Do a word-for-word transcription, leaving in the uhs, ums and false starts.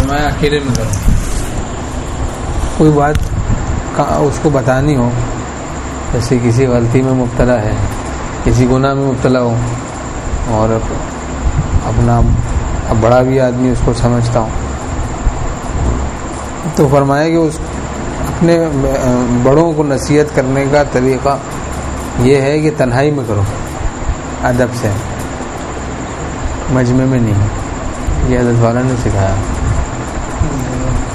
फरमाया अकेले में करो। कोई बात का उसको बतानी हो, जैसे किसी गलती में मुब्तला है, किसी गुनाह में मुब्तला हो, और अपना अब बड़ा भी आदमी उसको समझता हो, तो फरमाया कि उस अपने बड़ों को नसीहत करने का तरीका ये है कि तन्हाई में करो, अदब से, मजमे में नहीं। ये हज़रत वाला ने सिखाया।